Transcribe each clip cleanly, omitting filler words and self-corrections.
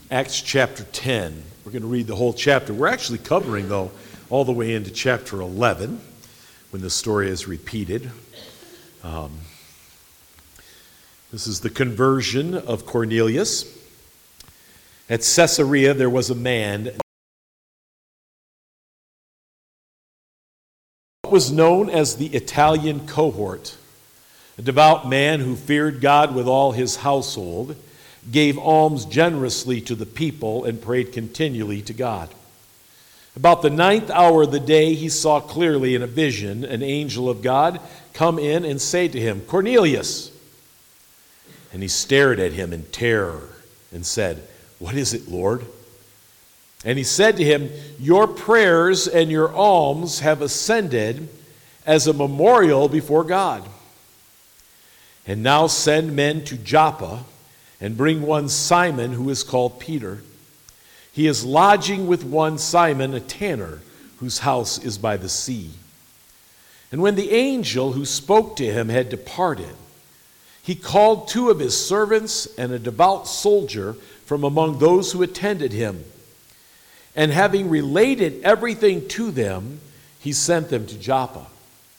Acts chapter 10. We're going to read the whole chapter. We're actually covering, though, all the way into chapter 11 when the story is repeated. This is the conversion of Cornelius. At Caesarea, there was a man what was known as the Italian cohort, a devout man who feared God with all his household, gave alms generously to the people, and prayed continually to God. About the 9th hour of the day, he saw clearly in a vision an angel of God come in and say to him, "Cornelius." And he stared at him in terror and said, "What is it, Lord?" And he said to him, "Your prayers and your alms have ascended as a memorial before God. And now send men to Joppa and bring one Simon who is called Peter. He is lodging with one Simon, a tanner, whose house is by the sea." And when the angel who spoke to him had departed, he called 2 of his servants and a devout soldier from among those who attended him. And having related everything to them, he sent them to Joppa.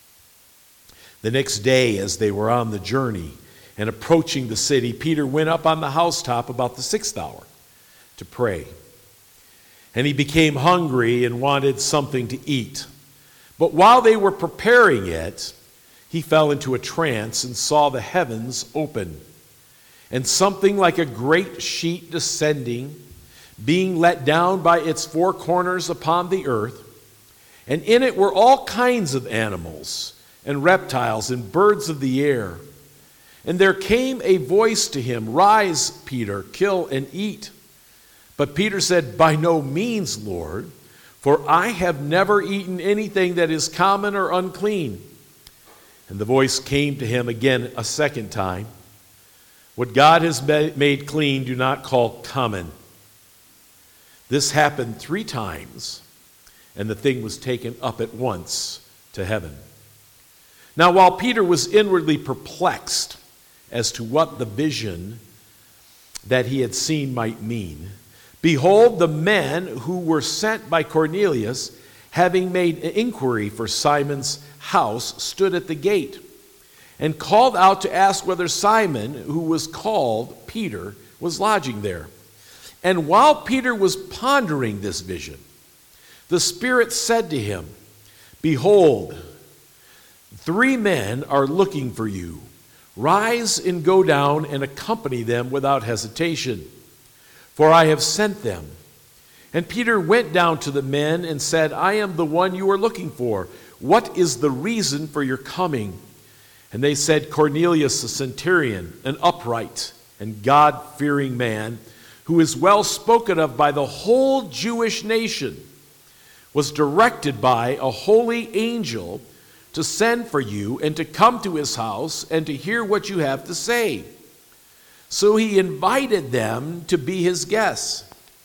The next day, as they were on the journey and approaching the city, Peter went up on the housetop about the 6th hour to pray. And he became hungry and wanted something to eat. But while they were preparing it, he fell into a trance and saw the heavens open, and something like a great sheet descending, being let down by its 4 corners upon the earth. And in it were all kinds of animals and reptiles and birds of the air. And there came a voice to him, "Rise, Peter, kill and eat." But Peter said, "By no means, Lord, for I have never eaten anything that is common or unclean." And the voice came to him again a second time, "What God has made clean, do not call common." This happened 3 times, and the thing was taken up at once to heaven. Now while Peter was inwardly perplexed as to what the vision that he had seen might mean, behold, the men who were sent by Cornelius, having made inquiry for Simon's house, stood at the gate and called out to ask whether Simon, who was called Peter, was lodging there. And while Peter was pondering this vision, the Spirit said to him, "Behold, 3 men are looking for you. Rise and go down and accompany them without hesitation, for I have sent them." And Peter went down to the men and said, "I am the one you are looking for. What is the reason for your coming?" And they said, "Cornelius, the centurion, an upright and God-fearing man, who is well spoken of by the whole Jewish nation, was directed by a holy angel to send for you and to come to his house and to hear what you have to say." So he invited them to be his guests.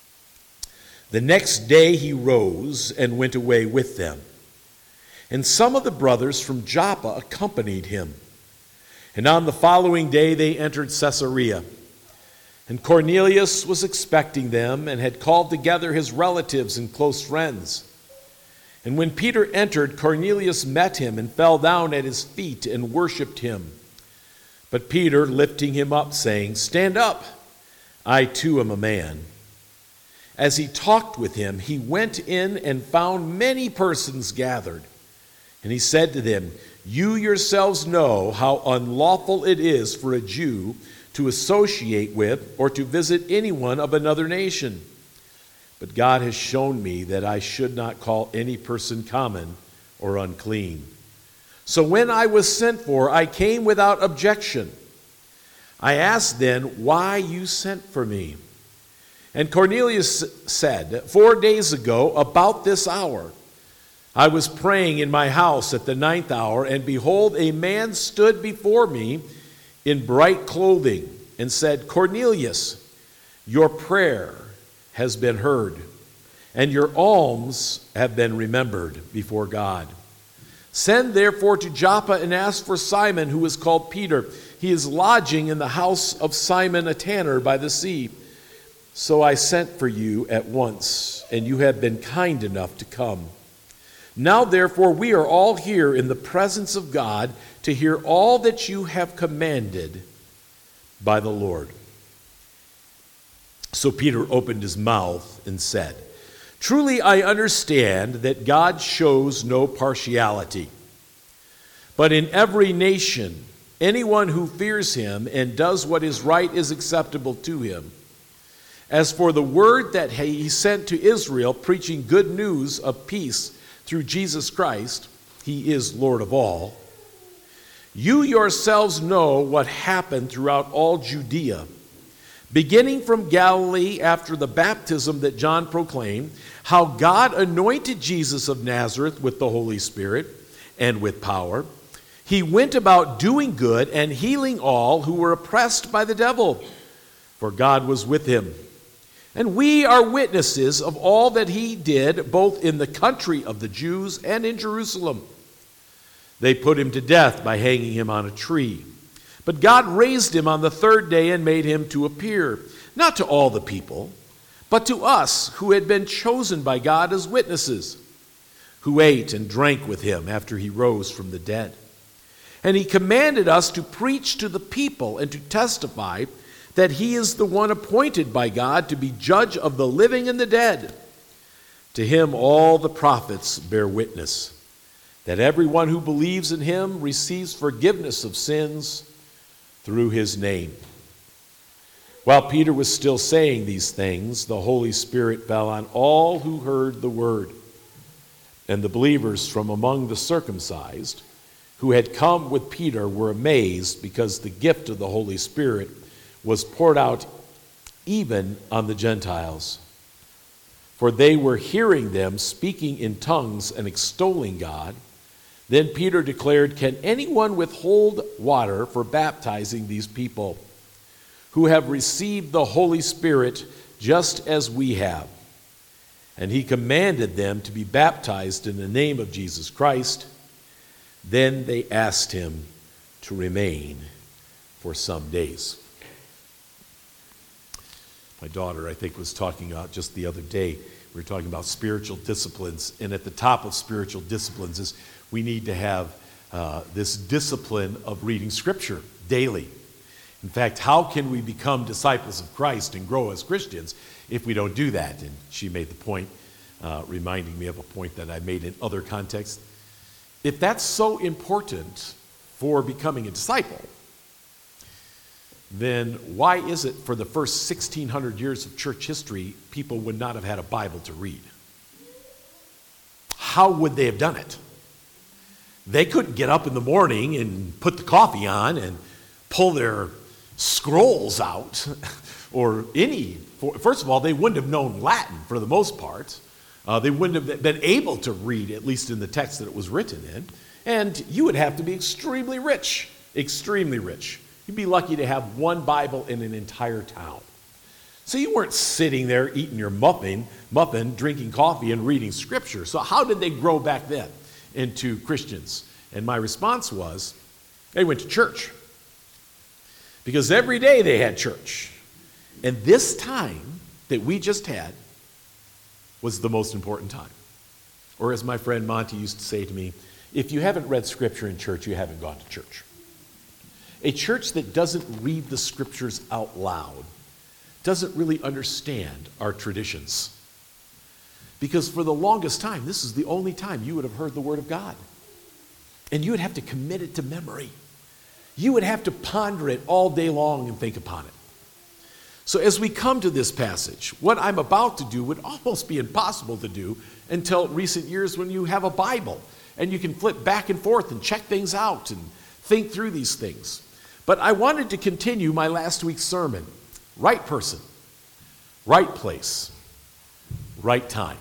The next day he rose and went away with them. And some of the brothers from Joppa accompanied him. And on the following day they entered Caesarea. And Cornelius was expecting them and had called together his relatives and close friends. And when Peter entered, Cornelius met him and fell down at his feet and worshipped him. But Peter, lifting him up, saying, "Stand up, I too am a man." As he talked with him, he went in and found many persons gathered. And he said to them, "You yourselves know how unlawful it is for a Jew to associate with or to visit anyone of another nation. But God has shown me that I should not call any person common or unclean. So when I was sent for, I came without objection. I asked then why you sent for me. And Cornelius said, 4 days ago, about this hour, I was praying in my house at the 9th hour, and behold, a man stood before me in bright clothing and said, Cornelius, your prayer has been heard, and your alms have been remembered before God. Send therefore to Joppa and ask for Simon, who is called Peter. He is lodging in the house of Simon a tanner by the sea. So I sent for you at once, and you have been kind enough to come. Now, therefore, we are all here in the presence of God to hear all that you have commanded by the Lord." So Peter opened his mouth and said, "Truly I understand that God shows no partiality, but in every nation, anyone who fears him and does what is right is acceptable to him. As for the word that he sent to Israel, preaching good news of peace through Jesus Christ, he is Lord of all. You yourselves know what happened throughout all Judea, beginning from Galilee after the baptism that John proclaimed, how God anointed Jesus of Nazareth with the Holy Spirit and with power. He went about doing good and healing all who were oppressed by the devil, for God was with him. And we are witnesses of all that he did, both in the country of the Jews and in Jerusalem. They put him to death by hanging him on a tree. But God raised him on the third day and made him to appear, not to all the people, but to us who had been chosen by God as witnesses, who ate and drank with him after he rose from the dead. And he commanded us to preach to the people and to testify that he is the one appointed by God to be judge of the living and the dead. To him all the prophets bear witness, that everyone who believes in him receives forgiveness of sins through his name." While Peter was still saying these things, the Holy Spirit fell on all who heard the word. And the believers from among the circumcised who had come with Peter were amazed, because the gift of the Holy Spirit was poured out even on the Gentiles. For they were hearing them speaking in tongues and extolling God. Then Peter declared, "Can anyone withhold water for baptizing these people, who have received the Holy Spirit just as we have?" And he commanded them to be baptized in the name of Jesus Christ. Then they asked him to remain for some days. My daughter, I think, was talking about just the other day, we were talking about spiritual disciplines, and at the top of spiritual disciplines is we need to have this discipline of reading Scripture daily. In fact, how can we become disciples of Christ and grow as Christians if we don't do that? And she made the point, reminding me of a point that I made in other contexts. If that's so important for becoming a disciple, then why is it for the first 1,600 years of church history, people would not have had a Bible to read? How would they have done it? They couldn't get up in the morning and put the coffee on and pull their scrolls out or any. First of all, they wouldn't have known Latin for the most part. They wouldn't have been able to read, at least in the text that it was written in. And you would have to be extremely rich, extremely rich. You'd be lucky to have one Bible in an entire town. So you weren't sitting there eating your muffin, drinking coffee, and reading Scripture. So how did they grow back then into Christians? And my response was, they went to church. Because every day they had church. And this time that we just had was the most important time. Or as my friend Monty used to say to me, if you haven't read Scripture in church, you haven't gone to church. A church that doesn't read the Scriptures out loud doesn't really understand our traditions. Because for the longest time, this is the only time you would have heard the Word of God. And you would have to commit it to memory. You would have to ponder it all day long and think upon it. So as we come to this passage, what I'm about to do would almost be impossible to do until recent years when you have a Bible and you can flip back and forth and check things out and think through these things. But I wanted to continue my last week's sermon. Right person, right place, right time.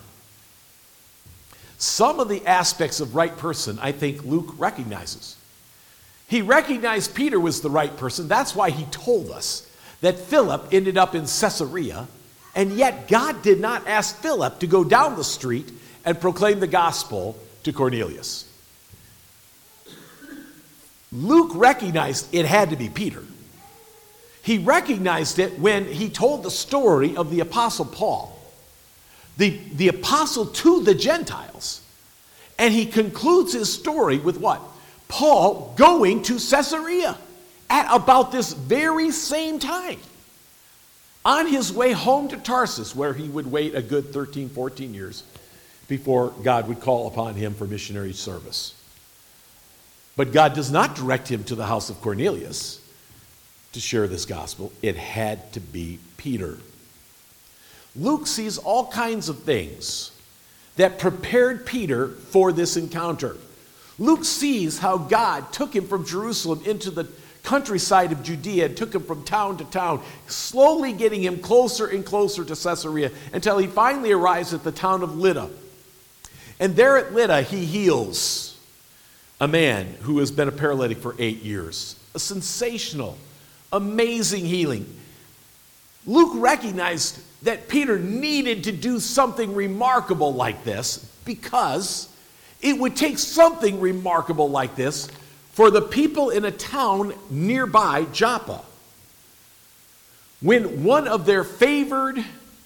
Some of the aspects of right person I think Luke recognizes. He recognized Peter was the right person. That's why he told us that Philip ended up in Caesarea, and yet God did not ask Philip to go down the street and proclaim the gospel to Cornelius. Luke recognized it had to be Peter. He recognized it when he told the story of the Apostle Paul, the apostle to the Gentiles. And he concludes his story with what? Paul going to Caesarea at about this very same time, on his way home to Tarsus, where he would wait a good 13, 14 years before God would call upon him for missionary service. But God does not direct him to the house of Cornelius to share this gospel. It had to be Peter. Luke sees all kinds of things that prepared Peter for this encounter. Luke sees how God took him from Jerusalem into the countryside of Judea and took him from town to town, slowly getting him closer and closer to Caesarea until he finally arrives at the town of Lydda. And there at Lydda, he heals a man who has been a paralytic for 8 years. A sensational, amazing healing. Luke recognized that Peter needed to do something remarkable like this because it would take something remarkable like this for the people in a town nearby Joppa. When one of their favored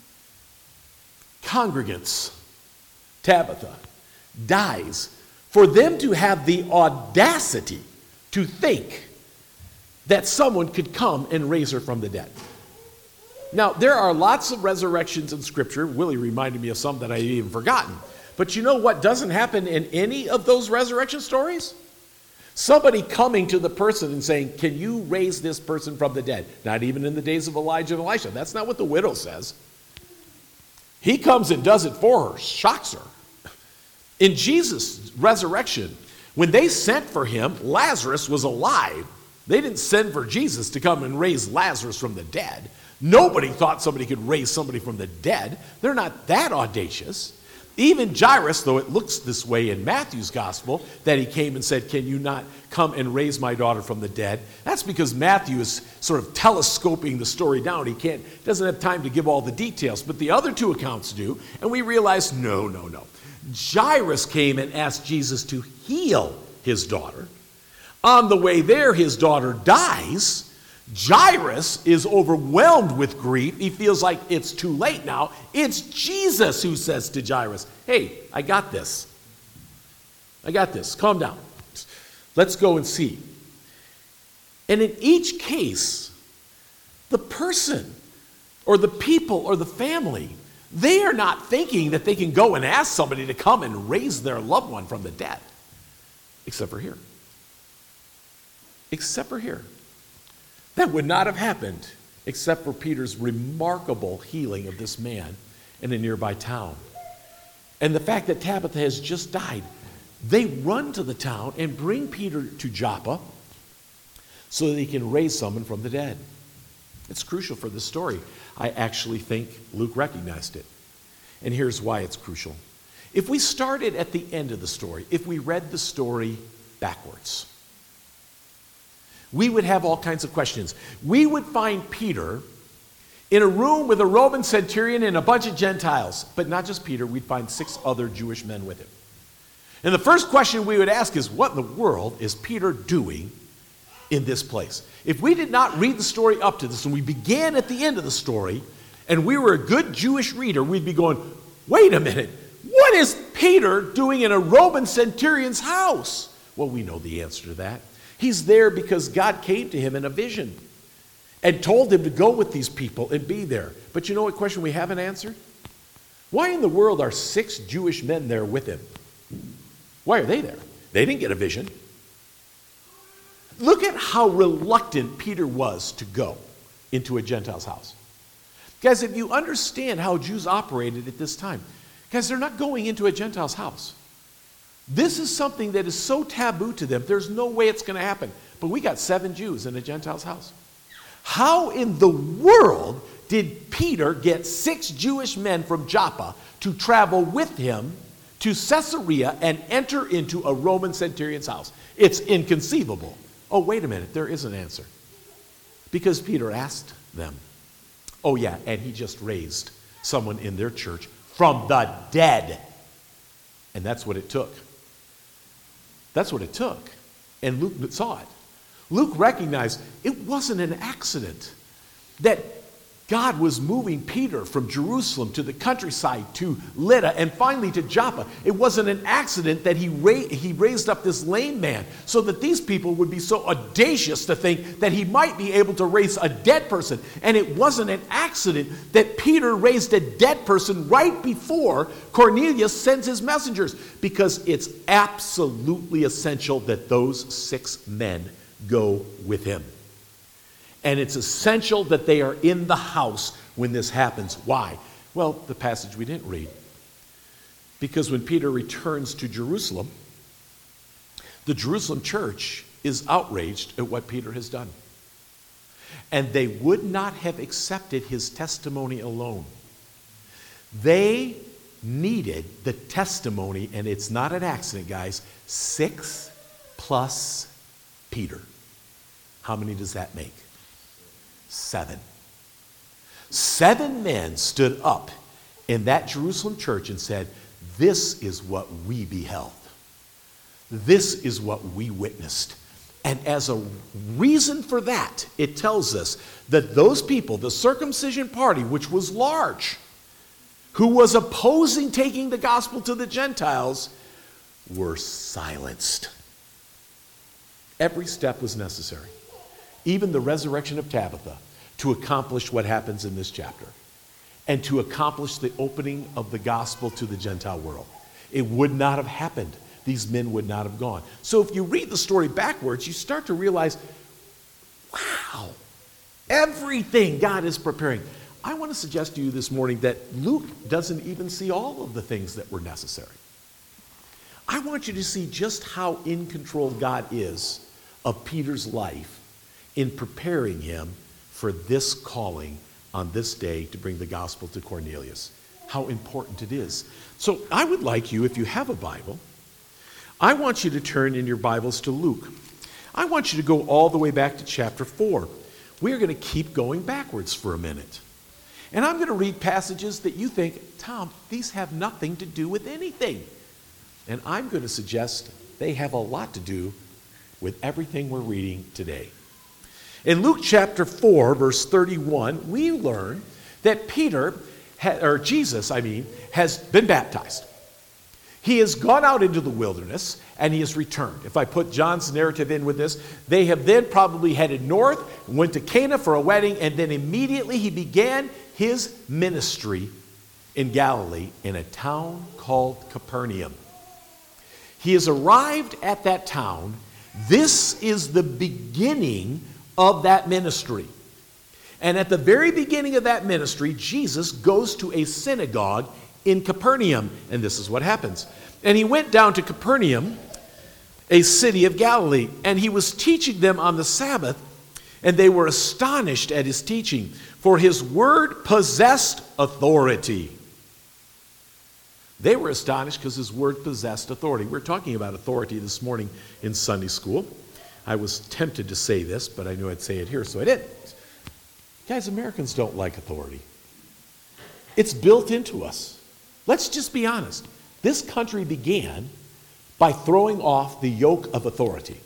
congregants, Tabitha, dies, for them to have the audacity to think that someone could come and raise her from the dead. Now, there are lots of resurrections in Scripture. Willie reminded me of some that I had even forgotten. But you know what doesn't happen in any of those resurrection stories? Somebody coming to the person and saying, can you raise this person from the dead? Not even in the days of Elijah and Elisha. That's not what the widow says. He comes and does it for her, shocks her. In Jesus' resurrection, when they sent for him, Lazarus was alive. They didn't send for Jesus to come and raise Lazarus from the dead. Nobody thought somebody could raise somebody from the dead. They're not that audacious. Even Jairus, though it looks this way in Matthew's gospel, that he came and said, can you not come and raise my daughter from the dead? That's because Matthew is sort of telescoping the story down. He doesn't have time to give all the details, but the other two accounts do. And we realize, no. Jairus came and asked Jesus to heal his daughter. On the way there, his daughter dies. Jairus is overwhelmed with grief. He feels like it's too late now. It's Jesus who says to Jairus, hey, I got this. Calm down. Let's go and see. And in each case, the person or the people or the family, they are not thinking that they can go and ask somebody to come and raise their loved one from the dead. Except for here. That would not have happened except for Peter's remarkable healing of this man in a nearby town. And the fact that Tabitha has just died. They run to the town and bring Peter to Joppa so that he can raise someone from the dead. It's crucial for this story. I actually think Luke recognized it. And here's why it's crucial. If we started at the end of the story, if we read the story backwards, we would have all kinds of questions. We would find Peter in a room with a Roman centurion and a bunch of Gentiles. But not just Peter, we'd find 6 other Jewish men with him. And the first question we would ask is, what in the world is Peter doing in this place? If we did not read the story up to this and we began at the end of the story and we were a good Jewish reader, we'd be going, wait a minute, what is Peter doing in a Roman centurion's house? Well, we know the answer to that. He's there because God came to him in a vision and told him to go with these people and be there. But you know what question we haven't answered? Why in the world are 6 Jewish men there with him? Why are they there? They didn't get a vision. Look at how reluctant Peter was to go into a Gentile's house. Guys, if you understand how Jews operated at this time, guys, they're not going into a Gentile's house. This is something that is so taboo to them, there's no way it's going to happen. But we got 7 Jews in a Gentile's house. How in the world did Peter get 6 Jewish men from Joppa to travel with him to Caesarea and enter into a Roman centurion's house? It's inconceivable. Oh, wait a minute, there is an answer. Because Peter asked them. Oh yeah, and he just raised someone in their church from the dead. And that's what it took. That's what it took. And Luke saw it. Luke recognized it wasn't an accident that God was moving Peter from Jerusalem to the countryside to Lydda and finally to Joppa. It wasn't an accident that he raised up this lame man so that these people would be so audacious to think that he might be able to raise a dead person. And it wasn't an accident that Peter raised a dead person right before Cornelius sends his messengers, because it's absolutely essential that those 6 men go with him. And it's essential that they are in the house when this happens. Why? Well, the passage we didn't read. Because when Peter returns to Jerusalem, the Jerusalem church is outraged at what Peter has done. And they would not have accepted his testimony alone. They needed the testimony, and it's not an accident, guys, 6 plus Peter. How many does that make? 7. 7 men stood up in that Jerusalem church and said, this is what we beheld. This is what we witnessed. And as a reason for that, it tells us that those people, the circumcision party, which was large, who was opposing taking the gospel to the Gentiles, were silenced. Every step was necessary. Even the resurrection of Tabitha, to accomplish what happens in this chapter and to accomplish the opening of the gospel to the Gentile world. It would not have happened. These men would not have gone. So if you read the story backwards, you start to realize, wow, everything God is preparing. I want to suggest to you this morning that Luke doesn't even see all of the things that were necessary. I want you to see just how in control God is of Peter's life in preparing him for this calling on this day to bring the gospel to Cornelius. How important it is. So I would like you, if you have a Bible, I want you to turn in your Bibles to Luke. I want you to go all the way back to chapter 4. We're going to keep going backwards for a minute. And I'm going to read passages that you think, Tom, these have nothing to do with anything. And I'm going to suggest they have a lot to do with everything we're reading today. In Luke chapter 4, verse 31, we learn that Jesus has been baptized. He has gone out into the wilderness and he has returned. If I put John's narrative in with this, they have then probably headed north, went to Cana for a wedding, and then immediately he began his ministry in Galilee in a town called Capernaum. He has arrived at that town. This is the beginning of that ministry. And at the very beginning of that ministry, Jesus goes to a synagogue in Capernaum. And this is what happens. And he went down to Capernaum, a city of Galilee, and he was teaching them on the Sabbath, and they were astonished at his teaching, for his word possessed authority. They were astonished because his word possessed authority. We're talking about authority this morning in Sunday school. I was tempted to say this, but I knew I'd say it here, so I didn't. Guys, Americans don't like authority. It's built into us. Let's just be honest. This country began by throwing off the yoke of authority.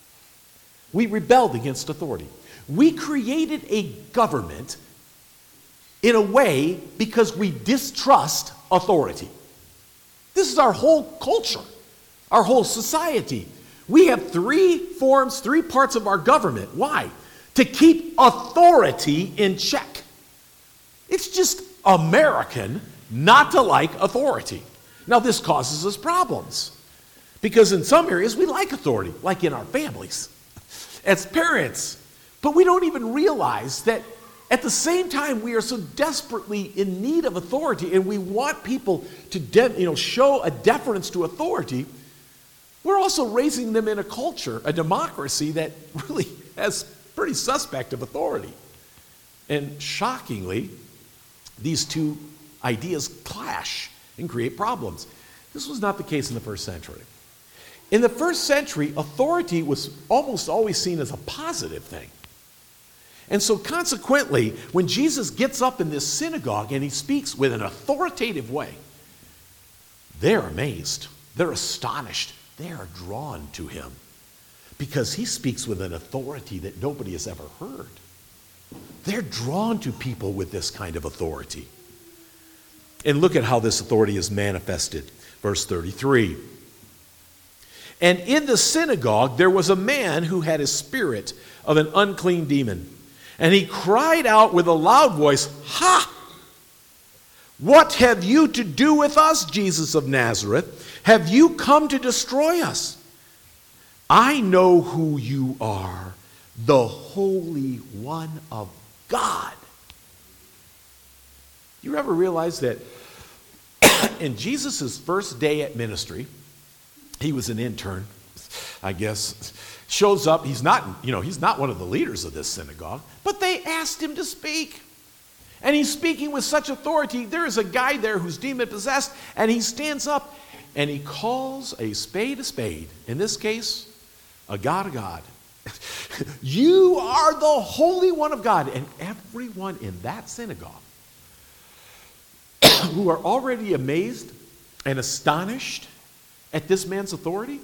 We rebelled against authority. We created a government in a way because we distrust authority. This is our whole culture, our whole society. We have 3 parts of our government. Why? To keep authority in check. It's just American not to like authority. Now, this causes us problems because in some areas we like authority, like in our families, as parents. But we don't even realize that at the same time we are so desperately in need of authority and we want people to show a deference to authority. We're also raising them in a culture, a democracy that really has pretty suspect of authority. And shockingly, these two ideas clash and create problems. This was not the case in the first century. In the first century, authority was almost always seen as a positive thing. And so consequently, when Jesus gets up in this synagogue and he speaks with an authoritative way, they're amazed. They're astonished. They are drawn to him because he speaks with an authority that nobody has ever heard. They're drawn to people with this kind of authority. And look at how this authority is manifested. Verse 33. And in the synagogue there was a man who had a spirit of an unclean demon. And he cried out with a loud voice, "Ha! What have you to do with us, Jesus of Nazareth? Have you come to destroy us? I know who you are, the Holy One of God." You ever realize that in Jesus' first day at ministry, he was an intern, I guess, shows up. He's not one of the leaders of this synagogue, but they asked him to speak. And he's speaking with such authority. There is a guy there who's demon-possessed, and he stands up and he calls a spade. In this case, a God a God. You are the Holy One of God. And everyone in that synagogue, who are already amazed and astonished at this man's authority,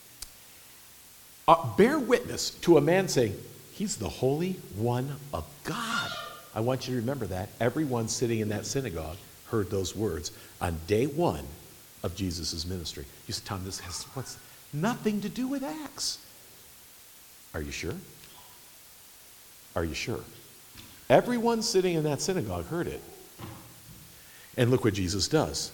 bear witness to a man saying, "He's the Holy One of God." I want you to remember that. Everyone sitting in that synagogue heard those words on day one of Jesus' ministry. You said, "Tom, this has nothing to do with Acts." Are you sure? Are you sure? Everyone sitting in that synagogue heard it. And look what Jesus does.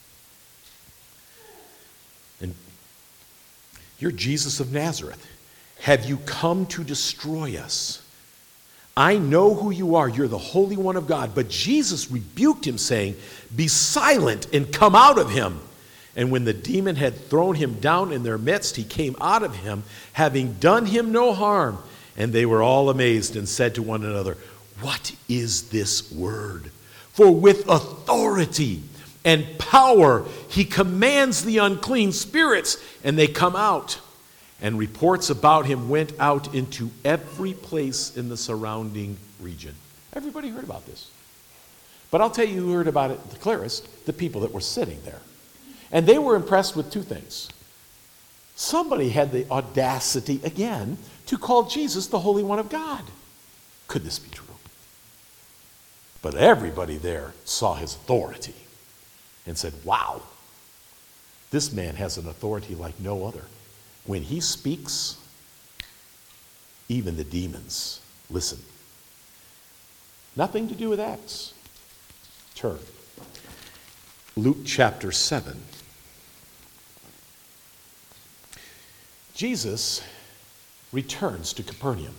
And you're Jesus of Nazareth. Have you come to destroy us? I know who you are. You're the Holy One of God. But Jesus rebuked him, saying, "Be silent and come out of him." And when the demon had thrown him down in their midst, he came out of him, having done him no harm. And they were all amazed and said to one another, "What is this word? For with authority and power he commands the unclean spirits, and they come out." And reports about him went out into every place in the surrounding region. Everybody heard about this. But I'll tell you who heard about it the clearest, the people that were sitting there. And they were impressed with two things. Somebody had the audacity, again, to call Jesus the Holy One of God. Could this be true? But everybody there saw his authority and said, "Wow, this man has an authority like no other. When he speaks, even the demons listen." Nothing to do with Acts. Turn. Luke chapter 7. Jesus returns to Capernaum.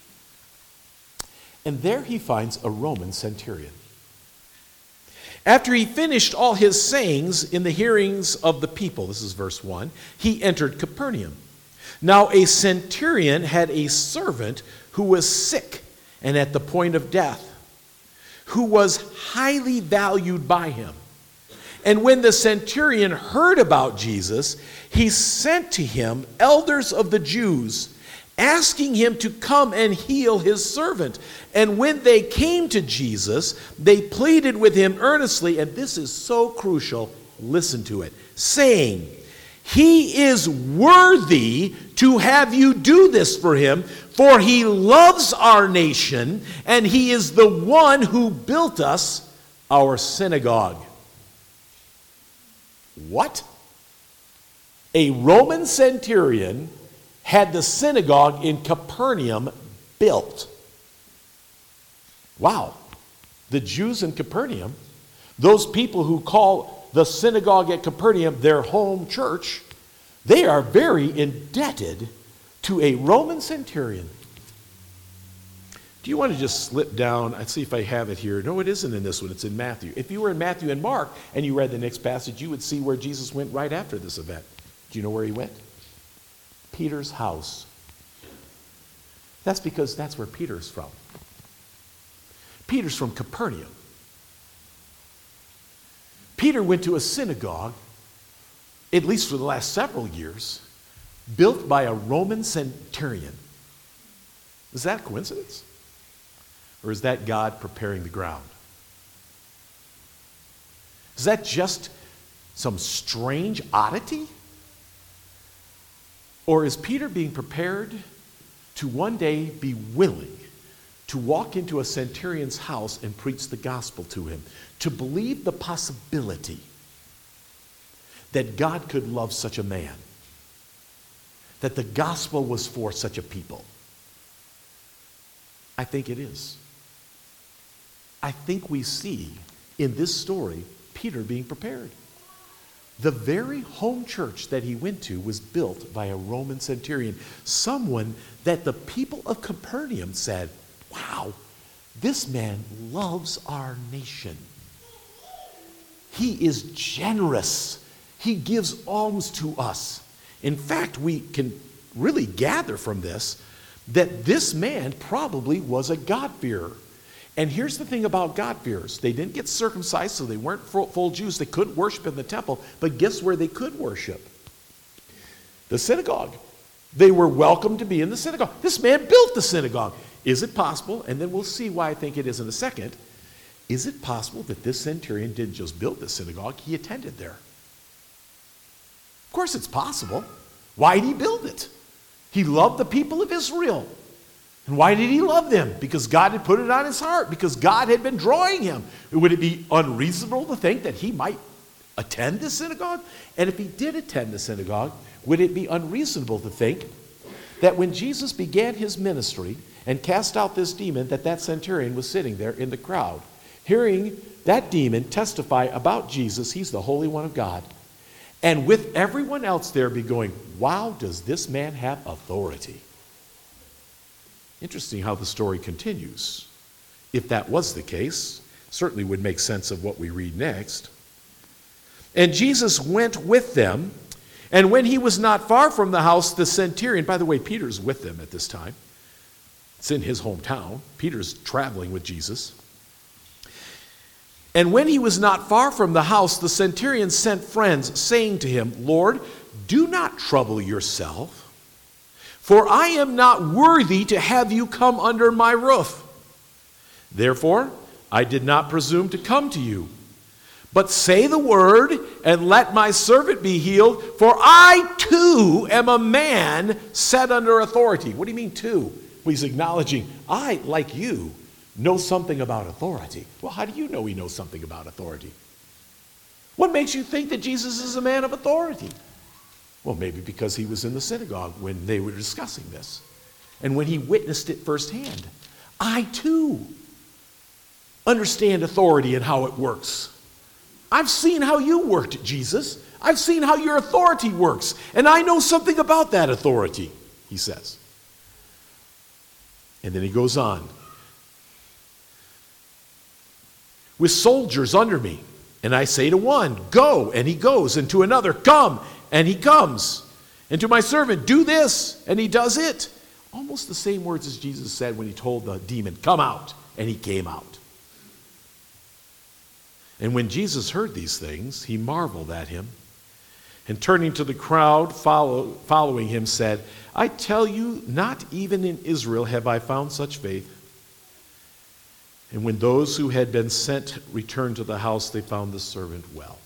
And there he finds a Roman centurion. After he finished all his sayings in the hearings of the people, this is verse 1, he entered Capernaum. Now a centurion had a servant who was sick and at the point of death, who was highly valued by him. And when the centurion heard about Jesus, he sent to him elders of the Jews, asking him to come and heal his servant. And when they came to Jesus, they pleaded with him earnestly, and this is so crucial, listen to it, saying, "He is worthy to have you do this for him, for he loves our nation, and he is the one who built us our synagogue." What? A Roman centurion had the synagogue in Capernaum built. Wow. The Jews in Capernaum, those people who call the synagogue at Capernaum their home church, they are very indebted to a Roman centurion. Do you want to just slip down? Let's see if I have it here. No, it isn't in this one. It's in Matthew. If you were in Matthew and Mark and you read the next passage, you would see where Jesus went right after this event. Do you know where he went? Peter's house. That's because that's where Peter's from. Peter's from Capernaum. Peter went to a synagogue, at least for the last several years, built by a Roman centurion. Is that a coincidence? Or is that God preparing the ground? Is that just some strange oddity? Or is Peter being prepared to one day be willing to walk into a centurion's house and preach the gospel to him, to believe the possibility that God could love such a man, that the gospel was for such a people. I think it is. I think we see in this story Peter being prepared. The very home church that he went to was built by a Roman centurion, someone that the people of Capernaum said, wow, this man loves our nation. He is generous. He gives alms to us. In fact, we can really gather from this that this man probably was a God-fearer. And here's the thing about God-fearers. They didn't get circumcised, so they weren't full Jews. They couldn't worship in the temple. But guess where they could worship? The synagogue. They were welcome to be in the synagogue. This man built the synagogue. Is it possible, and then we'll see why I think it is in a second, is it possible that this centurion didn't just build the synagogue, he attended there? Of course it's possible. Why did he build it? He loved the people of Israel. And why did he love them? Because God had put it on his heart. Because God had been drawing him. Would it be unreasonable to think that he might attend the synagogue? And if he did attend the synagogue, would it be unreasonable to think that when Jesus began his ministry and cast out this demon, that centurion was sitting there in the crowd, hearing that demon testify about Jesus, he's the Holy One of God, and with everyone else there be going, wow, does this man have authority? Interesting how the story continues. If that was the case, certainly would make sense of what we read next. And Jesus went with them, and when he was not far from the house, the centurion, by the way, Peter's with them at this time. It's in his hometown. Peter's traveling with Jesus. And when he was not far from the house, the centurion sent friends, saying to him, Lord, do not trouble yourself, for I am not worthy to have you come under my roof. Therefore, I did not presume to come to you. But say the word, and let my servant be healed, for I too am a man set under authority. What do you mean too? Well, he's acknowledging, I, like you, know something about authority. Well, how do you know he knows something about authority? What makes you think that Jesus is a man of authority? Well, maybe because he was in the synagogue when they were discussing this, and when he witnessed it firsthand. I too understand authority and how it works. I've seen how you worked, Jesus. I've seen how your authority works, and I know something about that authority, he says. And then he goes on. With soldiers under me, and I say to one, go, and he goes, and to another, come, and he comes. And to my servant, do this, and he does it. Almost the same words as Jesus said when he told the demon, come out, and he came out. And when Jesus heard these things, he marveled at him, and turning to the crowd following him, said, I tell you, not even in Israel have I found such faith. And when those who had been sent returned to the house, they found the servant well.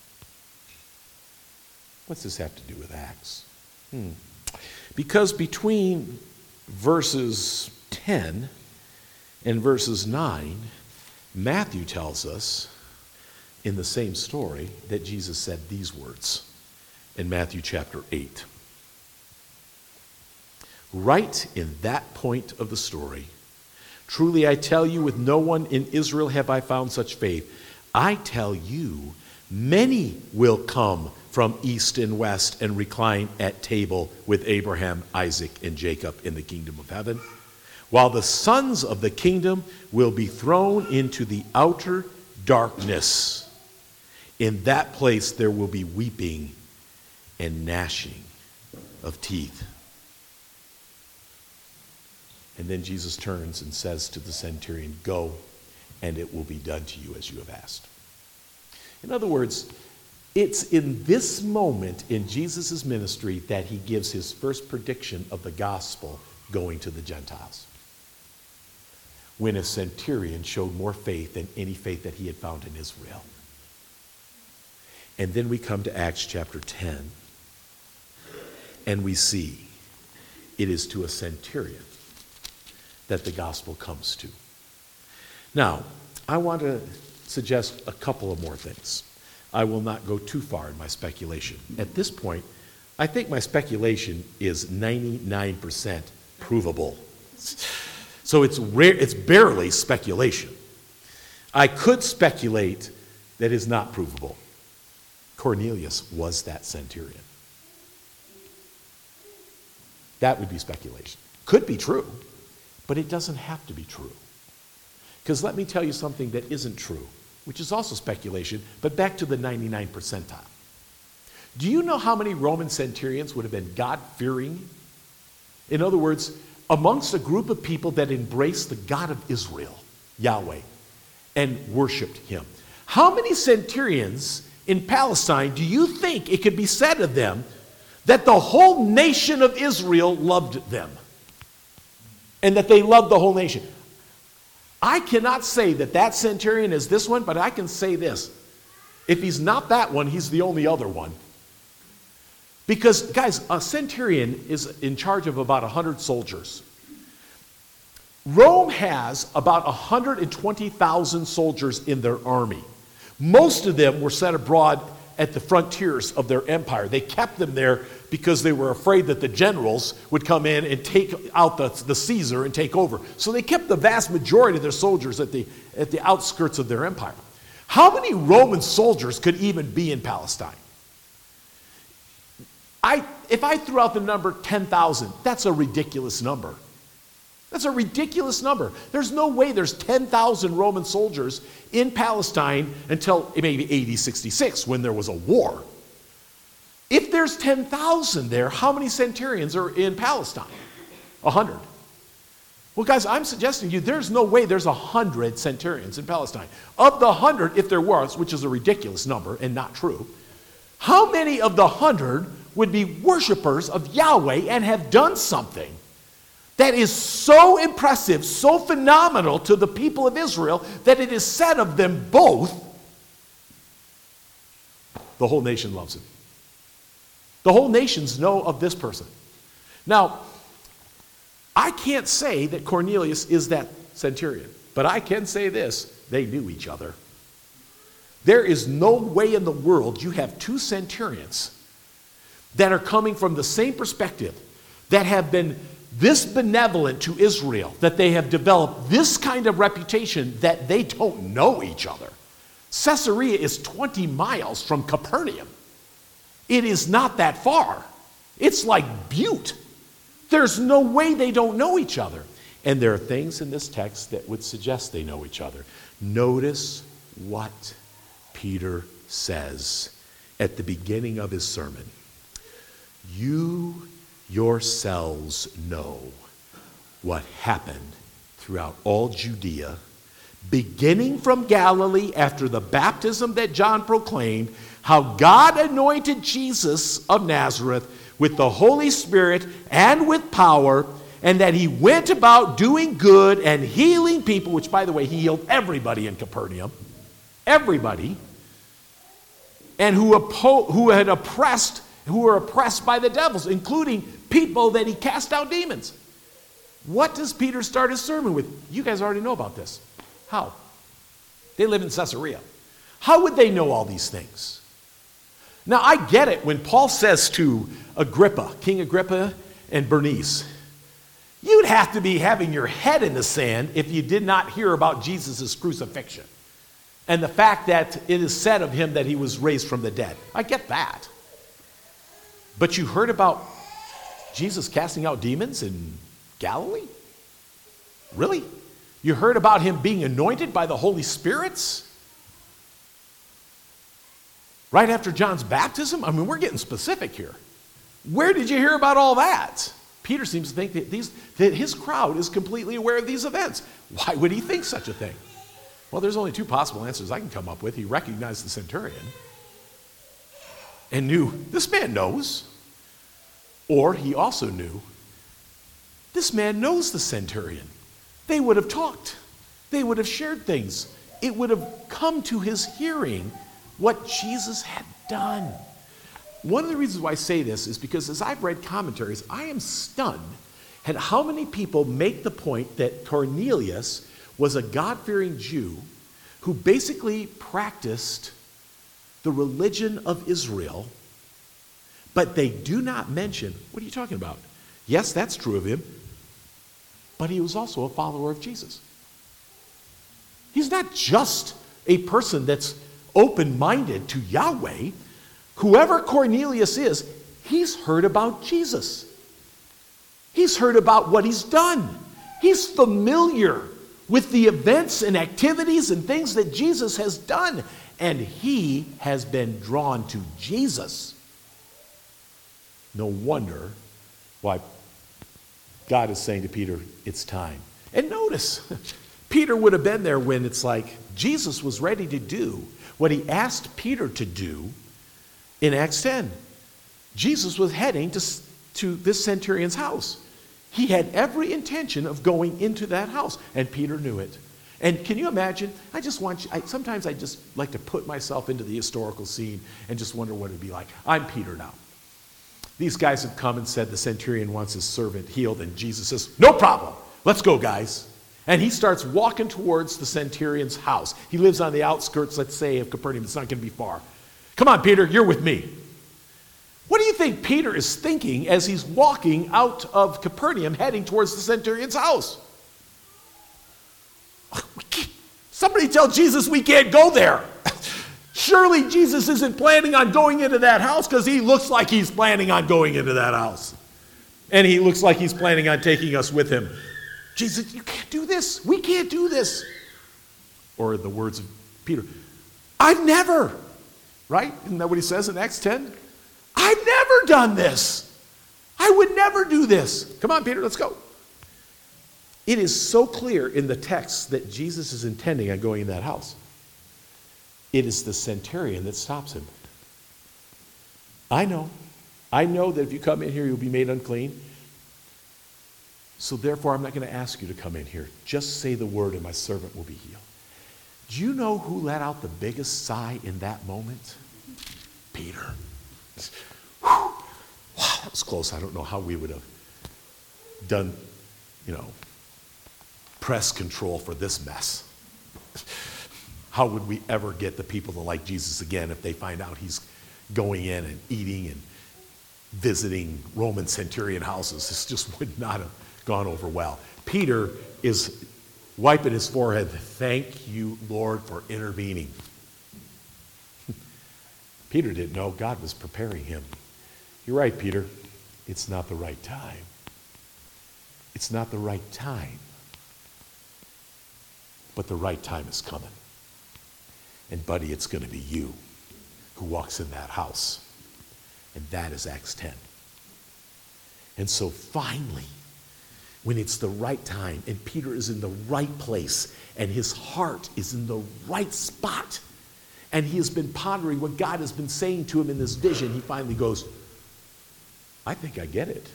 What's this have to do with Acts? Because between verses 10 and verses 9, Matthew tells us in the same story that Jesus said these words in Matthew chapter 8. Right in that point of the story, truly I tell you, with no one in Israel have I found such faith. I tell you, many will come from east and west and recline at table with Abraham, Isaac, and Jacob in the kingdom of heaven, while the sons of the kingdom will be thrown into the outer darkness. In that place there will be weeping and gnashing of teeth. And then Jesus turns and says to the centurion, go, and it will be done to you as you have asked. In other words, it's in this moment in Jesus' ministry that he gives his first prediction of the gospel going to the Gentiles. When a centurion showed more faith than any faith that he had found in Israel. And then we come to Acts chapter 10, and we see it is to a centurion that the gospel comes to. Now, I want to suggest a couple of more things. I will not go too far in my speculation. At this point, I think my speculation is 99% provable. So it's barely speculation. I could speculate that is not provable. Cornelius was that centurion. That would be speculation. Could be true, but it doesn't have to be true. Because let me tell you something that isn't true, which is also speculation, but back to the 99 percentile. Do you know how many Roman centurions would have been God-fearing? In other words, amongst a group of people that embraced the God of Israel, Yahweh, and worshiped him. How many centurions in Palestine do you think it could be said of them that the whole nation of Israel loved them? And that they loved the whole nation? I cannot say that that centurion is this one, but I can say this. If he's not that one, he's the only other one. Because, guys, a centurion is in charge of about 100 soldiers. Rome has about 120,000 soldiers in their army. Most of them were set abroad at the frontiers of their empire. They kept them there because they were afraid that the generals would come in and take out the Caesar and take over. So they kept the vast majority of their soldiers at the outskirts of their empire. How many Roman soldiers could even be in Palestine? If I threw out the number 10,000, that's a ridiculous number. That's a ridiculous number. There's no way there's 10,000 Roman soldiers in Palestine until maybe AD 66 when there was a war. If there's 10,000 there, how many centurions are in Palestine? 100. Well, guys, I'm suggesting to you there's no way there's 100 centurions in Palestine. Of the 100, if there was, which is a ridiculous number and not true, how many of the 100 would be worshipers of Yahweh and have done something that is so impressive, so phenomenal to the people of Israel that it is said of them both, the whole nation loves him. The whole nations know of this person. Now, I can't say that Cornelius is that centurion, but I can say this, they knew each other. There is no way in the world you have two centurions that are coming from the same perspective, that have been this benevolent to Israel, that they have developed this kind of reputation, that they don't know each other. Caesarea is 20 miles from Capernaum. It is not that far. It's like Butte. There's no way they don't know each other. And there are things in this text that would suggest they know each other. Notice what Peter says at the beginning of his sermon. You yourselves know what happened throughout all Judea, beginning from Galilee after the baptism that John proclaimed, how God anointed Jesus of Nazareth with the Holy Spirit and with power, and that he went about doing good and healing people, which, by the way, he healed everybody in Capernaum, everybody, and who were oppressed by the devils, including people that he cast out demons. What does Peter start his sermon with? You guys already know about this. How? They live in Caesarea. How would they know all these things? Now, I get it when Paul says to Agrippa, King Agrippa and Bernice, you'd have to be having your head in the sand if you did not hear about Jesus' crucifixion and the fact that it is said of him that he was raised from the dead. I get that. But you heard about Jesus casting out demons in Galilee? Really? You heard about him being anointed by the Holy Spirits? Right after John's baptism? I mean, we're getting specific here. Where did you hear about all that? Peter seems to think that his crowd is completely aware of these events. Why would he think such a thing? Well, there's only two possible answers I can come up with. He recognized the centurion and knew, this man knows. Or he also knew, this man knows the centurion. They would have talked. They would have shared things. It would have come to his hearing what Jesus had done. One of the reasons why I say this is because as I've read commentaries, I am stunned And how many people make the point that Cornelius was a God-fearing Jew who basically practiced the religion of Israel, but they do not mention, what are you talking about? Yes, that's true of him, but he was also a follower of Jesus. He's not just a person that's open-minded to Yahweh. Whoever Cornelius is, he's heard about Jesus. He's heard about what he's done. He's familiar with the events and activities and things that Jesus has done. And he has been drawn to Jesus. No wonder why God is saying to Peter, it's time. And notice, Peter would have been there when it's like Jesus was ready to do what he asked Peter to do in Acts 10. Jesus was heading to this centurion's house. He had every intention of going into that house, and Peter knew it. And can you imagine? Sometimes I just like to put myself into the historical scene and just wonder what it'd be like. I'm Peter now. These guys have come and said the centurion wants his servant healed, and Jesus says, no problem. Let's go, guys. And he starts walking towards the centurion's house. He lives on the outskirts, let's say, of Capernaum. It's not going to be far. Come on, Peter, you're with me. What do you think Peter is thinking as he's walking out of Capernaum heading towards the centurion's house? Somebody tell Jesus we can't go there. Surely Jesus isn't planning on going into that house, because he looks like he's planning on going into that house. And he looks like he's planning on taking us with him. Jesus, you can't do this. We can't do this. Or the words of Peter, I've never, right? Isn't that what he says in Acts 10? I've never done this. I would never do this. Come on, Peter, let's go. It is so clear in the text that Jesus is intending on going in that house. It is the centurion that stops him. I know that if you come in here, you'll be made unclean. So therefore, I'm not going to ask you to come in here. Just say the word and my servant will be healed. Do you know who let out the biggest sigh in that moment? Peter. Wow, that was close. I don't know how we would have done, press control for this mess. How would we ever get the people to like Jesus again if they find out he's going in and eating and visiting Roman centurion houses? This just would not have gone over well. Peter is wiping his forehead. Thank you, Lord, for intervening. Peter didn't know God was preparing him. You're right, Peter. It's not the right time. It's not the right time. But the right time is coming. And buddy, it's going to be you who walks in that house. And that is Acts 10. And so finally, when it's the right time and Peter is in the right place and his heart is in the right spot and he has been pondering what God has been saying to him in this vision, he finally goes, I think I get it.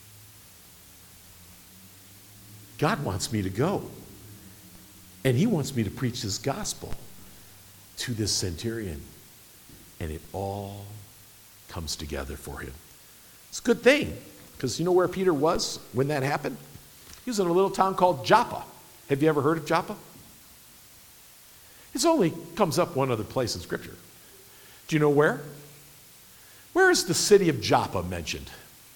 God wants me to go. And he wants me to preach this gospel to this centurion. And it all comes together for him. It's a good thing, because you know where Peter was when that happened? He was in a little town called Joppa. Have you ever heard of Joppa? It only comes up one other place in Scripture. Do you know where? Where is the city of Joppa mentioned?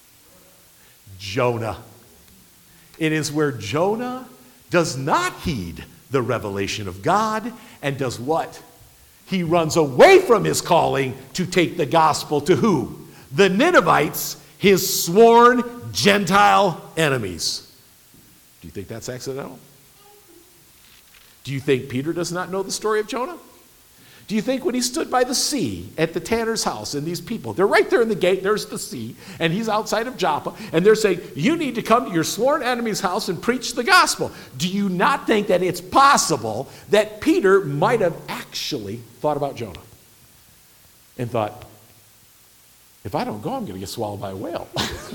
Jonah. It is where Jonah does not heed the revelation of God and does what? He runs away from his calling to take the gospel to who? The Ninevites, his sworn Gentile enemies. Do you think that's accidental? Do you think Peter does not know the story of Jonah? Do you think when he stood by the sea at the tanner's house and these people, they're right there in the gate, there's the sea, and he's outside of Joppa, and they're saying, you need to come to your sworn enemy's house and preach the gospel. Do you not think that it's possible that Peter might have actually thought about Jonah and thought, if I don't go, I'm going to get swallowed by a whale.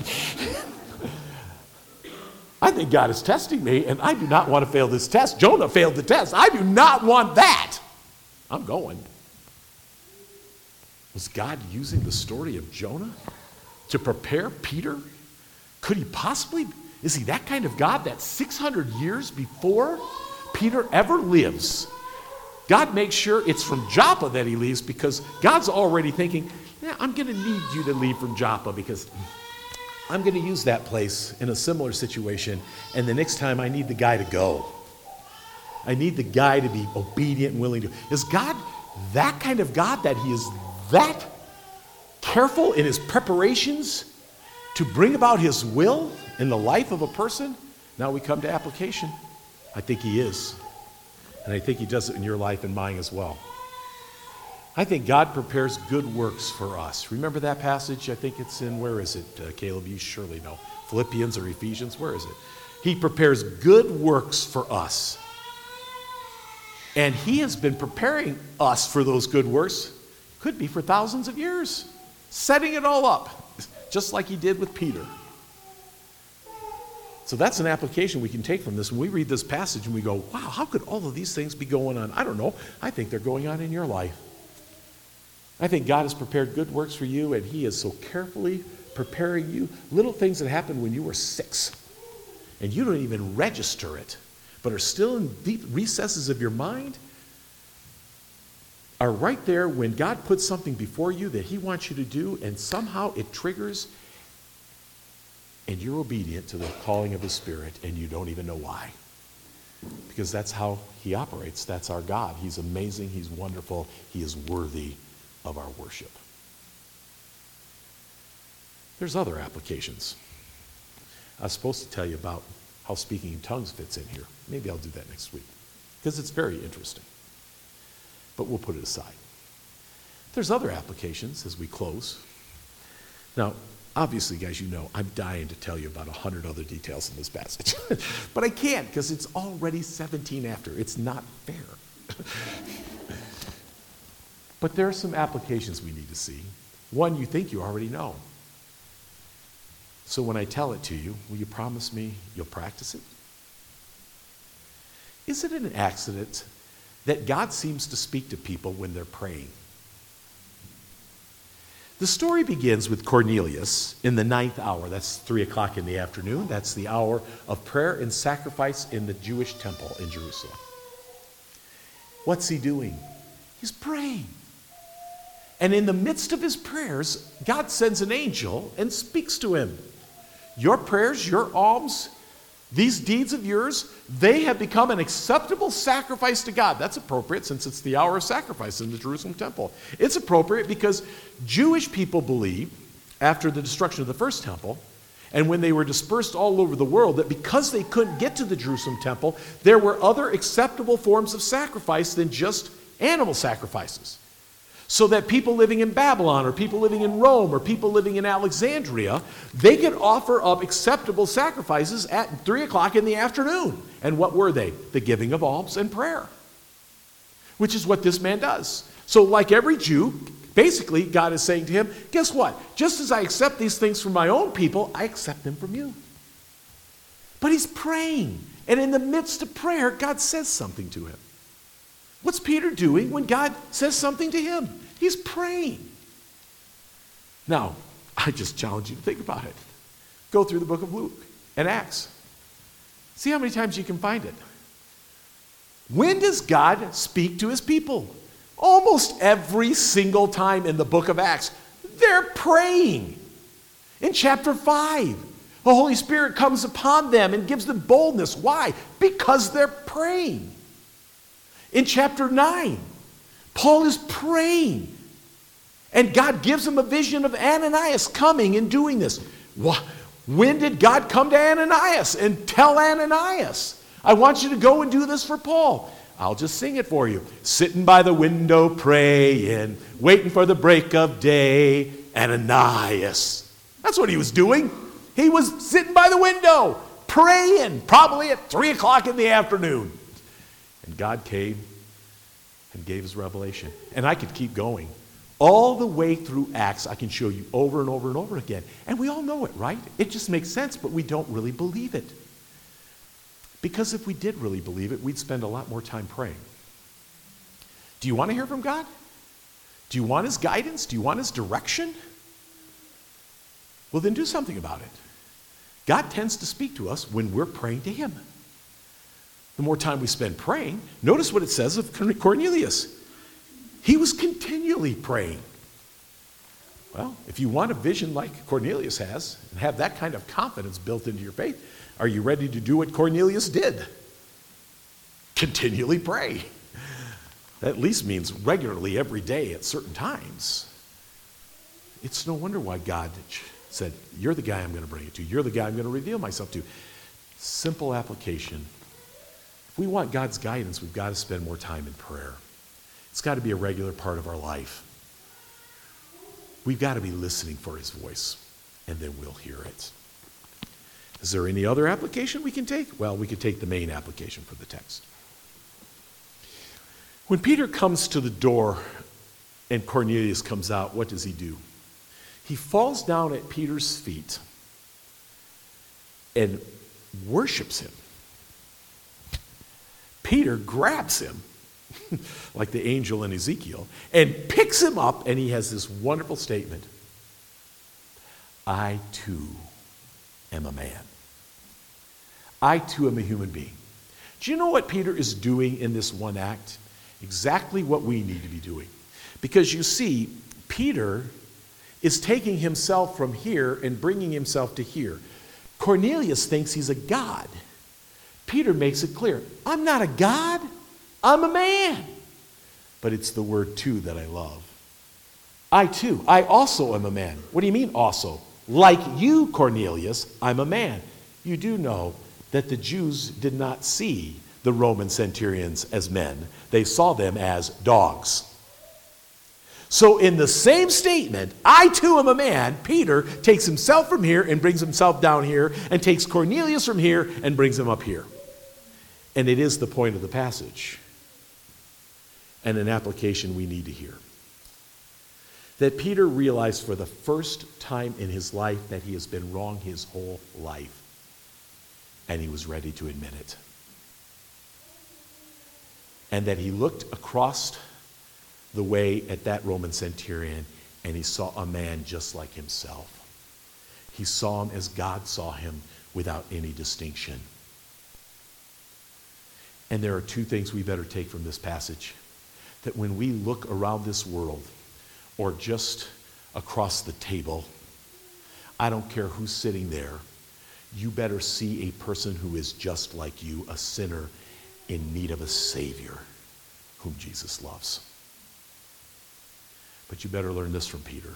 I think God is testing me, and I do not want to fail this test. Jonah failed the test. I do not want that. I'm going. Was God using the story of Jonah to prepare Peter? Could he possibly Is he that kind of God that 600 years before Peter ever lives, God makes sure it's from Joppa that he leaves, because God's already thinking, yeah, I'm going to need you to leave from Joppa because I'm going to use that place in a similar situation, and the next time I need the guy to go. I need the guy to be obedient and willing to. Is God that kind of God that he is that careful in his preparations to bring about his will in the life of a person? Now we come to application. I think he is. And I think he does it in your life and mine as well. I think God prepares good works for us. Remember that passage? I think it's in, where is it, Caleb? You surely know. Philippians or Ephesians? Where is it? He prepares good works for us. And he has been preparing us for those good works, could be for thousands of years, setting it all up, just like he did with Peter. So that's an application we can take from this. When we read this passage and we go, wow, how could all of these things be going on? I don't know. I think they're going on in your life. I think God has prepared good works for you, and he is so carefully preparing you. Little things that happened when you were 6, and you don't even register it, but are still in deep recesses of your mind, are right there when God puts something before you that he wants you to do, and somehow it triggers, and you're obedient to the calling of his Spirit, and you don't even know why. Because that's how he operates. That's our God. He's amazing. He's wonderful. He is worthy of our worship. There's other applications. I was supposed to tell you about how speaking in tongues fits in here. Maybe I'll do that next week, because it's very interesting. But we'll put it aside. There's other applications as we close. Now, obviously, guys, you know, I'm dying to tell you about 100 other details in this passage. But I can't, because it's already 17 after. It's not fair. But there are some applications we need to see. One you think you already know. So when I tell it to you, will you promise me you'll practice it? Is it an accident that God seems to speak to people when they're praying? The story begins with Cornelius in the 9th hour. That's 3 o'clock in the afternoon. That's the hour of prayer and sacrifice in the Jewish temple in Jerusalem. What's he doing? He's praying. And in the midst of his prayers, God sends an angel and speaks to him. Your prayers, your alms, these deeds of yours, they have become an acceptable sacrifice to God. That's appropriate since it's the hour of sacrifice in the Jerusalem temple. It's appropriate because Jewish people believed, after the destruction of the first temple, and when they were dispersed all over the world, that because they couldn't get to the Jerusalem temple, there were other acceptable forms of sacrifice than just animal sacrifices. So that people living in Babylon, or people living in Rome, or people living in Alexandria, they could offer up acceptable sacrifices at 3 o'clock in the afternoon. And what were they? The giving of alms and prayer. Which is what this man does. So like every Jew, basically God is saying to him, guess what? Just as I accept these things from my own people, I accept them from you. But he's praying. And in the midst of prayer, God says something to him. What's Peter doing when God says something to him? He's praying. Now, I just challenge you to think about it. Go through the book of Luke and Acts. See how many times you can find it. When does God speak to his people? Almost every single time in the book of Acts. They're praying. In chapter 5, the Holy Spirit comes upon them and gives them boldness. Why? Because they're praying. In chapter 9, Paul is praying. And God gives him a vision of Ananias coming and doing this. When did God come to Ananias and tell Ananias, I want you to go and do this for Paul? I'll just sing it for you. Sitting by the window praying, waiting for the break of day, Ananias. That's what he was doing. He was sitting by the window praying, probably at 3 o'clock in the afternoon. And God came and gave his revelation. And I could keep going. All the way through Acts, I can show you over and over and over again. And we all know it, right? It just makes sense, but we don't really believe it. Because if we did really believe it, we'd spend a lot more time praying. Do you want to hear from God? Do you want his guidance? Do you want his direction? Well, then do something about it. God tends to speak to us when we're praying to him. The more time we spend praying, notice what it says of Cornelius. He was continually praying. Well, if you want a vision like Cornelius has, and have that kind of confidence built into your faith, are you ready to do what Cornelius did? Continually pray. That at least means regularly every day at certain times. It's no wonder why God said, you're the guy I'm going to bring it to. You're the guy I'm going to reveal myself to. Simple application. If we want God's guidance, we've got to spend more time in prayer. It's got to be a regular part of our life. We've got to be listening for his voice, and then we'll hear it. Is there any other application we can take? Well, we could take the main application for the text. When Peter comes to the door and Cornelius comes out, what does he do? He falls down at Peter's feet and worships him. Peter grabs him, like the angel in Ezekiel, and picks him up, and he has this wonderful statement. I too am a man. I too am a human being. Do you know what Peter is doing in this one act? Exactly what we need to be doing. Because you see, Peter is taking himself from here and bringing himself to here. Cornelius thinks he's a god. Peter makes it clear, I'm not a god, I'm a man. But it's the word too that I love. I also am a man. What do you mean also? Like you, Cornelius, I'm a man. You do know that the Jews did not see the Roman centurions as men. They saw them as dogs. So in the same statement, I too am a man, Peter takes himself from here and brings himself down here, and takes Cornelius from here and brings him up here. And it is the point of the passage, and an application we need to hear. That Peter realized for the first time in his life that he has been wrong his whole life, and he was ready to admit it. And that he looked across the way at that Roman centurion, and he saw a man just like himself. He saw him as God saw him, without any distinction. And there are two things we better take from this passage. That when we look around this world, or just across the table, I don't care who's sitting there, you better see a person who is just like you, a sinner in need of a Savior whom Jesus loves. But you better learn this from Peter.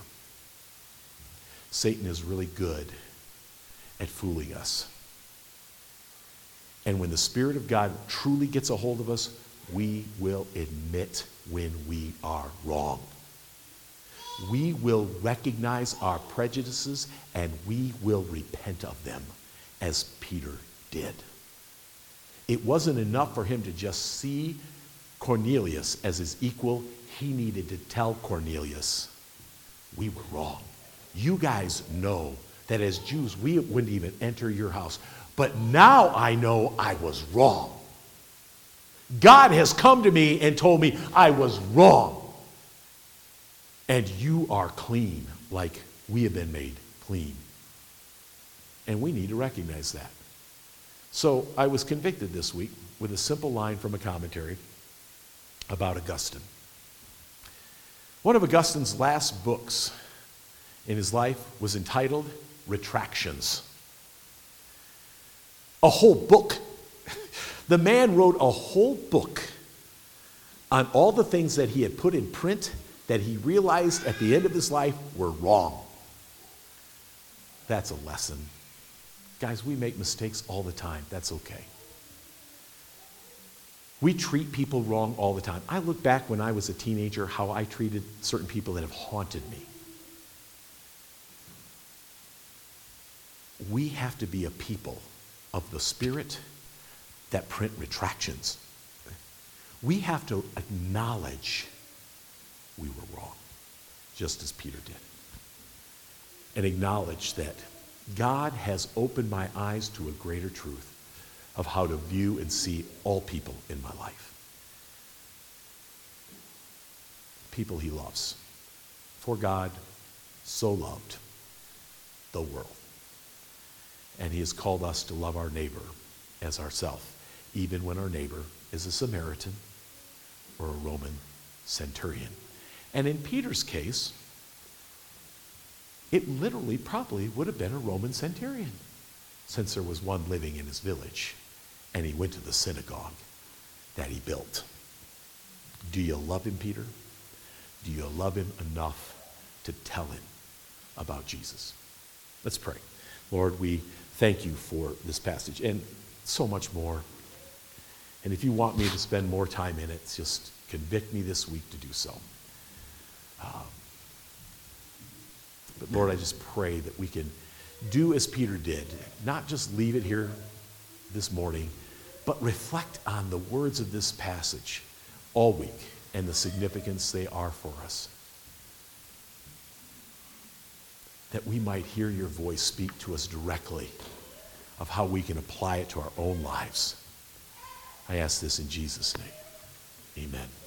Satan is really good at fooling us. And when the Spirit of God truly gets a hold of us, we will admit when we are wrong. We will recognize our prejudices, and we will repent of them, as Peter did. It wasn't enough for him to just see Cornelius as his equal. He needed to tell Cornelius, we were wrong. You guys know that as Jews, we wouldn't even enter your house. But now I know I was wrong. God has come to me and told me I was wrong. And you are clean, like we have been made clean. And we need to recognize that. So I was convicted this week with a simple line from a commentary about Augustine. One of Augustine's last books in his life was entitled Retractions. A whole book. The man wrote a whole book on all the things that he had put in print that he realized at the end of his life were wrong. That's a lesson. Guys, we make mistakes all the time. That's okay. We treat people wrong all the time. I look back when I was a teenager, how I treated certain people that have haunted me. We have to be a people of the Spirit that print retractions. We have to acknowledge we were wrong, just as Peter did. And acknowledge that God has opened my eyes to a greater truth of how to view and see all people in my life. People he loves. For God so loved the world. And he has called us to love our neighbor as ourself, even when our neighbor is a Samaritan or a Roman centurion. And in Peter's case, it literally probably would have been a Roman centurion, since there was one living in his village, and he went to the synagogue that he built. Do you love him, Peter? Do you love him enough to tell him about Jesus? Let's pray. Lord, we thank you for this passage and so much more. And if you want me to spend more time in it, just convict me this week to do so. But Lord, I just pray that we can do as Peter did, not just leave it here this morning, but reflect on the words of this passage all week and the significance they are for us. That we might hear your voice speak to us directly of how we can apply it to our own lives. I ask this in Jesus' name. Amen.